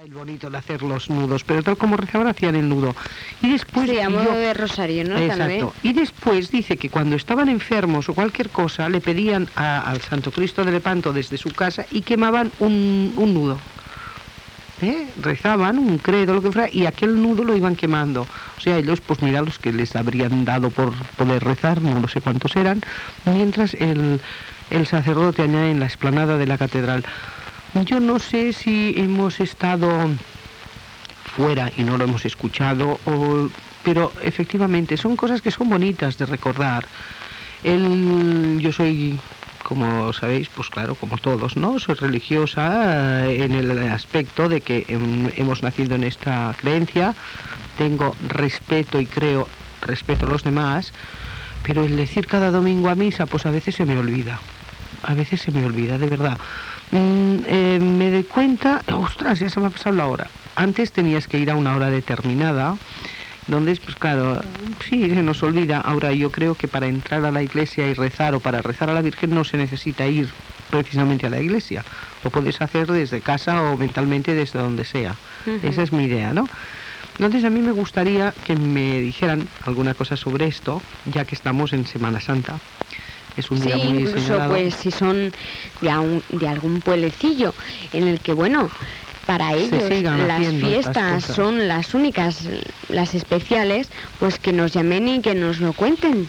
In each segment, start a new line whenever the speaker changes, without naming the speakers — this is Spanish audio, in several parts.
El bonito de hacer los nudos, pero tal como rezaban hacían el nudo. Y después
sí, a modo de rosario, ¿no?
Exacto. Y después dice que cuando estaban enfermos o cualquier cosa, le pedían al Santo Cristo de Lepanto desde su casa y quemaban un nudo. Rezaban un credo, lo que fuera, y aquel nudo lo iban quemando. O sea, ellos, pues mira, los que les habrían dado por poder rezar, no lo sé cuántos eran, mientras el sacerdote añade en la explanada de la catedral. Yo no sé si hemos estado fuera y no lo hemos escuchado, pero efectivamente son cosas que son bonitas de recordar. Yo soy, como sabéis, pues claro, como todos, ¿no? Soy religiosa en el aspecto de que hemos nacido en esta creencia, tengo respeto y respeto a los demás, pero el decir cada domingo a misa, pues a veces se me olvida, de verdad. Me doy cuenta, ostras, ya se me ha pasado la hora. Antes tenías que ir a una hora determinada, donde, pues claro, sí, se nos olvida. Ahora yo creo que para entrar a la iglesia y rezar, o para rezar a la Virgen, no se necesita ir precisamente a la iglesia. Lo puedes hacer desde casa o mentalmente desde donde sea. Esa es mi idea, ¿no? Entonces a mí me gustaría que me dijeran alguna cosa sobre esto, ya que estamos en Semana Santa. Es un día muy
incluso
señalado.
Pues si son de algún pueblecillo en el que, bueno, para ellos las fiestas son las únicas, las especiales, pues que nos llamen y que nos lo cuenten.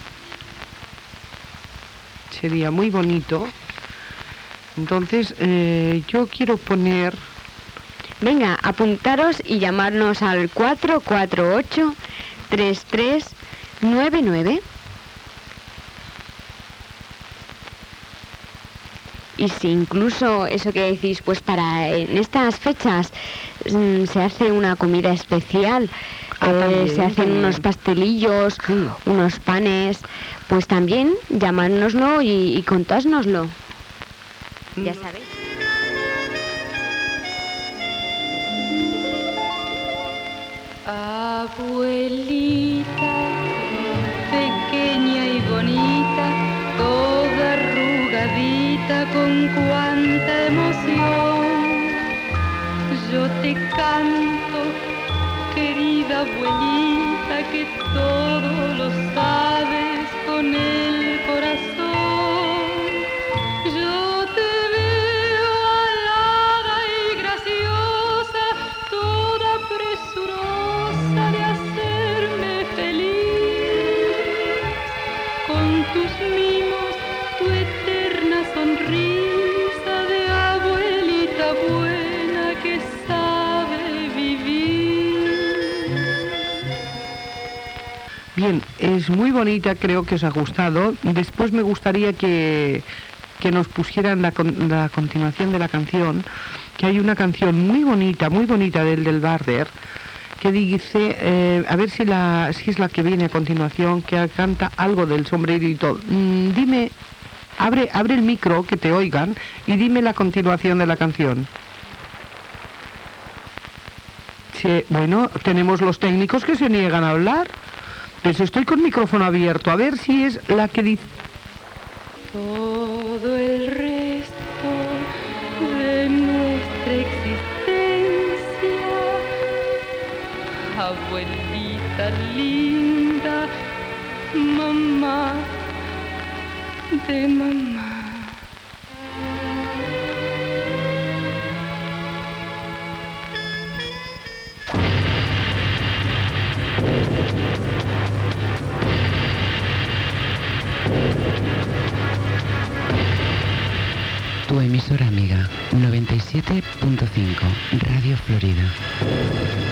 Sería muy bonito. Entonces yo quiero poner...
Venga, apuntaros y llamarnos al 448-3399. Y si incluso eso que decís, pues en estas fechas se hace una comida especial, se hacen unos pastelillos, unos panes, pues también llamárnoslo y contásnoslo. Ya sabéis.
Abuelita, pequeña y bonita, toda arrugadita, con cuánta emoción. Yo te canto, querida abuelita, que todo lo sabes con el corazón. Yo te veo alada y graciosa, toda presurosa de hacerme feliz. Con tus mimos, tu eterna sonrisa de abuelita buena que sabe vivir.
Bien, es muy bonita, creo que os ha gustado. Después me gustaría que nos pusieran la continuación de la canción, que hay una canción muy bonita del Barder, que dice, a ver si es la que viene a continuación, que canta algo del sombrerito. Dime, abre el micro, que te oigan, y dime la continuación de la canción. Sí, bueno, tenemos los técnicos que se niegan a hablar. Pues estoy con micrófono abierto, a ver si es la que dice...
Todo el resto de nuestra existencia, abuelita linda, mamá de mamá.
Tu emisora amiga, 97.5, Radio Florida.